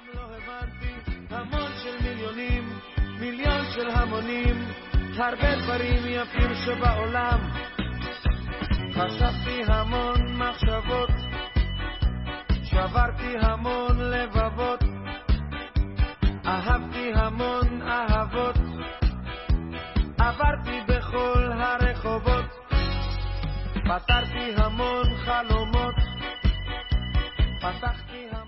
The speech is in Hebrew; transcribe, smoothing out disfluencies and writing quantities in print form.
לא הבנתי, המון של מיליונים, מיליון של המונים, הרבה דברים יפים שבעולם. חשבתי המון מחשבות, שברתי המון לבבות, אהבתי המון אהבות, עברתי בכל הרחובות, פתרתי המון חלומות, פתחתי המון